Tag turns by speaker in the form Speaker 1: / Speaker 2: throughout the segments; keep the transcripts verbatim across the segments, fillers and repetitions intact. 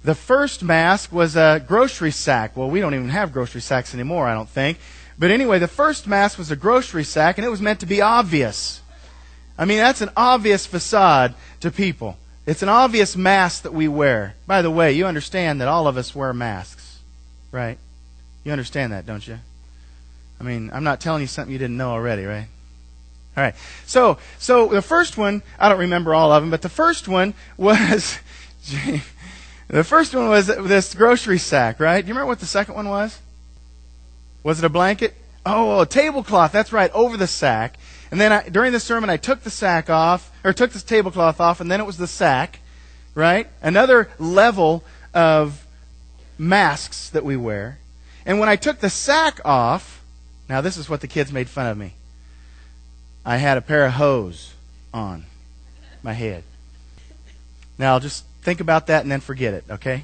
Speaker 1: The first mask was a grocery sack. Well, we don't even have grocery sacks anymore, I don't think. But anyway, the first mask was a grocery sack, and it was meant to be obvious. I mean, that's an obvious facade to people. It's an obvious mask that we wear. By the way, you understand that all of us wear masks, right? You understand that, don't you? I mean, I'm not telling you something you didn't know already, right? All right. So, so the first one, I don't remember all of them, but the first one was, the first one was this grocery sack, right? Do you remember what the second one was? Was it a blanket? Oh, a tablecloth. That's right, over the sack. And then I, during the sermon, I took the sack off, or took this tablecloth off, and then it was the sack, right? Another level of masks that we wear. And when I took the sack off, now this is what the kids made fun of me. I had a pair of hose on my head. Now, just think about that and then forget it, okay?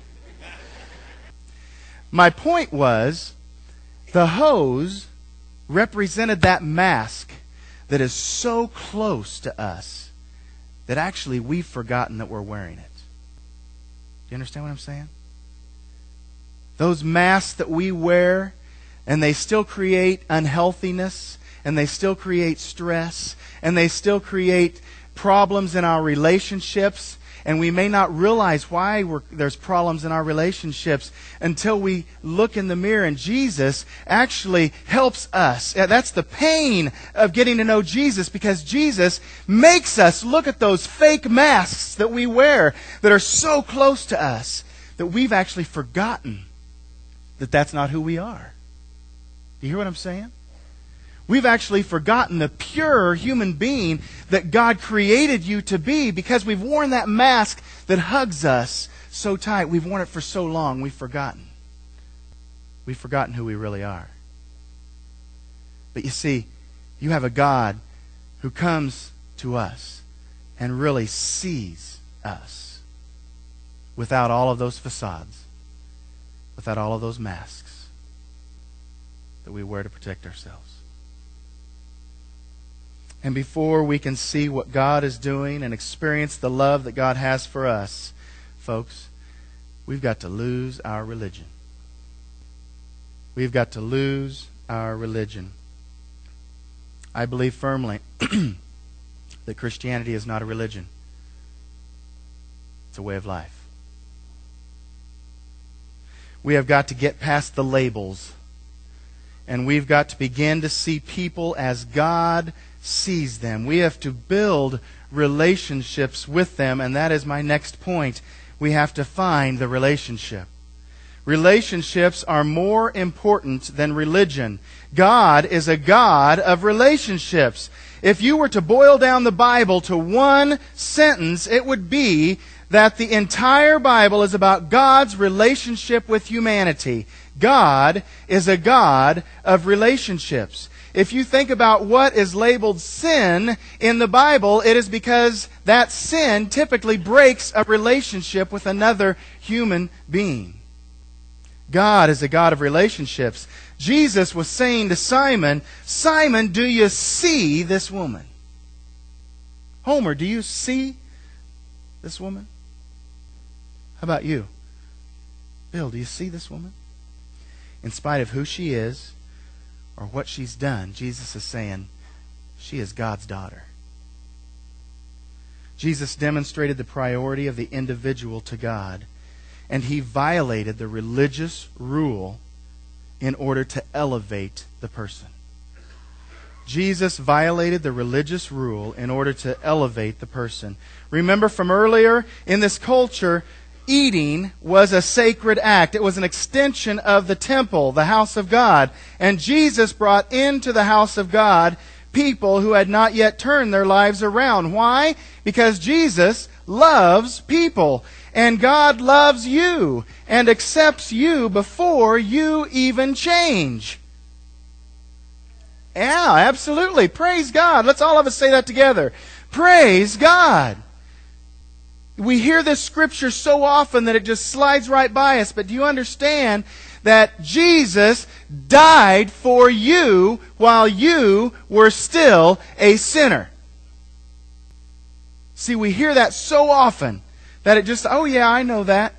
Speaker 1: My point was, the hose represented that mask that is so close to us that actually we've forgotten that we're wearing it. Do you understand what I'm saying? Those masks that we wear, and they still create unhealthiness, and they still create stress, and they still create problems in our relationships, and we may not realize why we're, there's problems in our relationships until we look in the mirror, and Jesus actually helps us. That's the pain of getting to know Jesus, because Jesus makes us look at those fake masks that we wear that are so close to us that we've actually forgotten that that's not who we are. Do you hear what I'm saying? We've actually forgotten the pure human being that God created you to be, because we've worn that mask that hugs us so tight. We've worn it for so long, we've forgotten. We've forgotten who we really are. But you see, you have a God who comes to us and really sees us without all of those facades, without all of those masks that we wear to protect ourselves. And before we can see what God is doing and experience the love that God has for us, folks, we've got to lose our religion. We've got to lose our religion. I believe firmly that Christianity is not a religion. It's a way of life. We have got to get past the labels, and we've got to begin to see people as God sees them. We have to build relationships with them, and that is my next point. We have to find the relationship. Relationships are more important than religion. God is a God of relationships. If you were to boil down the Bible to one sentence, it would be that the entire Bible is about God's relationship with humanity. God is a God of relationships. If you think about what is labeled sin in the Bible, it is because that sin typically breaks a relationship with another human being. God is a God of relationships. Jesus was saying to Simon, Simon, do you see this woman? Homer, do you see this woman? How about you? Bill, do you see this woman? In spite of who she is or what she's done, Jesus is saying she is God's daughter. Jesus demonstrated the priority of the individual to God, and He violated the religious rule in order to elevate the person. Jesus violated the religious rule in order to elevate the person. Remember from earlier, in this culture, eating was a sacred act. It was an extension of the temple, the house of God. And Jesus brought into the house of God people who had not yet turned their lives around. Why? Because Jesus loves people. And God loves you and accepts you before you even change. Yeah, absolutely. Praise God. Let's all of us say that together. Praise God. We hear this scripture so often that it just slides right by us. But do you understand that Jesus died for you while you were still a sinner? See, we hear that so often that it just, oh yeah, I know that.